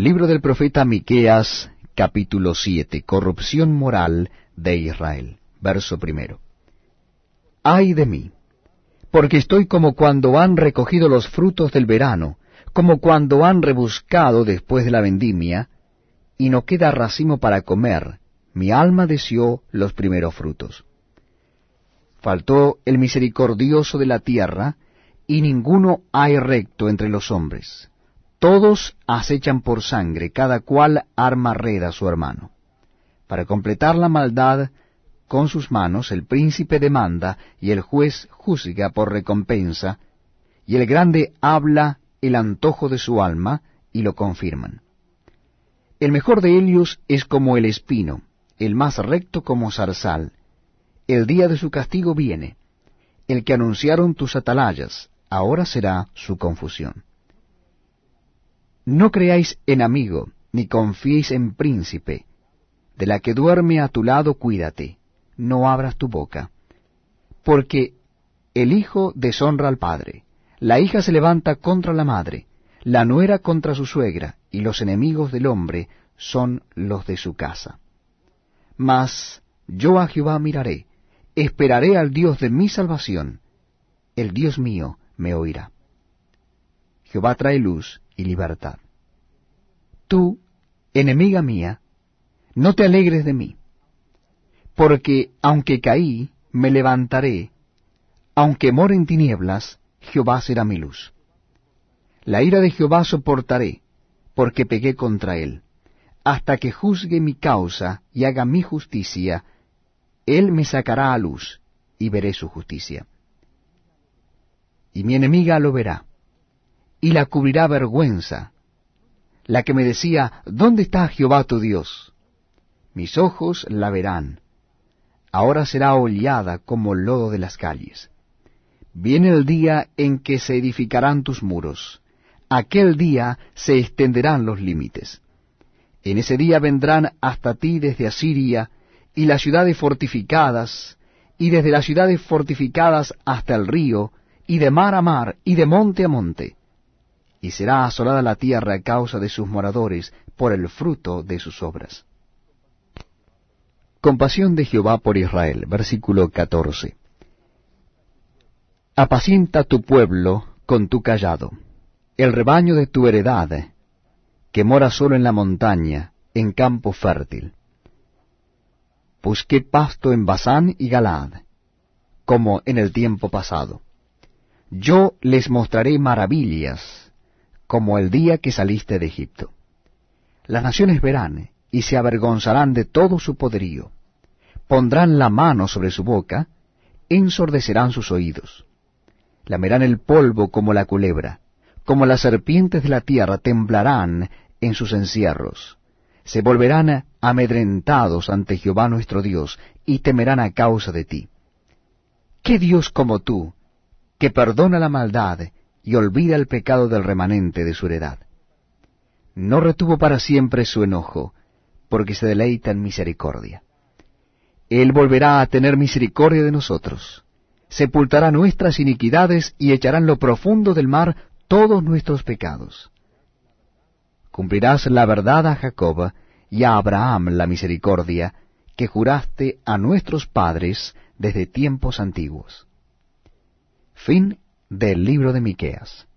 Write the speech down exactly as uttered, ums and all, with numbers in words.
Libro del profeta Miqueas, capítulo siete. Corrupción moral de Israel. Verso primero. Ay de mí, porque estoy como cuando han recogido los frutos del verano, como cuando han rebuscado después de la vendimia, y no queda racimo para comer. Mi alma deseó los primeros frutos. Faltó el misericordioso de la tierra, y ninguno hay recto entre los hombres. Todos acechan por sangre, cada cual arma red a su hermano. Para completar la maldad con sus manos, el príncipe demanda, y el juez juzga por recompensa, y el grande habla el antojo de su alma, y lo confirman. El mejor de ellos es como el espino, el más recto como zarzal. El día de su castigo viene. El que anunciaron tus atalayas, ahora será su confusión. No creáis en amigo, ni confiéis en príncipe. De la que duerme a tu lado, cuídate, no abras tu boca. Porque el hijo deshonra al padre, la hija se levanta contra la madre, la nuera contra su suegra, y los enemigos del hombre son los de su casa. Mas yo a Jehová miraré, esperaré al Dios de mi salvación. El Dios mío me oirá. Jehová trae luz y libertad. Tú, enemiga mía, no te alegres de mí, porque aunque caí, me levantaré, aunque more en tinieblas, Jehová será mi luz. La ira de Jehová soportaré, porque pegué contra él, hasta que juzgue mi causa y haga mi justicia. Él me sacará a luz, y veré su justicia. Y mi enemiga lo verá, y la cubrirá vergüenza, la que me decía, ¿dónde está Jehová tu Dios? Mis ojos la verán. Ahora será hollada como lodo de las calles. Viene el día en que se edificarán tus muros. Aquel día se extenderán los límites. En ese día vendrán hasta ti desde Asiria, y las ciudades fortificadas, y desde las ciudades fortificadas hasta el río, y de mar a mar, y de monte a monte. Y será asolada la tierra a causa de sus moradores, por el fruto de sus obras. Compasión de Jehová por Israel. Versículo catorce. Apacienta tu pueblo con tu cayado, el rebaño de tu heredad, que mora solo en la montaña, en campo fértil. Busqué pasto en Basán y Galaad, como en el tiempo pasado. Yo les mostraré maravillas, como el día que saliste de Egipto. Las naciones verán, y se avergonzarán de todo su poderío. Pondrán la mano sobre su boca, ensordecerán sus oídos. Lamerán el polvo como la culebra, como las serpientes de la tierra temblarán en sus encierros. Se volverán amedrentados ante Jehová nuestro Dios, y temerán a causa de ti. ¿Qué Dios como tú, que perdona la maldad y olvida el pecado del remanente de su heredad? No retuvo para siempre su enojo, porque se deleita en misericordia. Él volverá a tener misericordia de nosotros, sepultará nuestras iniquidades y echará en lo profundo del mar todos nuestros pecados. Cumplirás la verdad a Jacob y a Abraham la misericordia que juraste a nuestros padres desde tiempos antiguos. Fin del libro de Miqueas.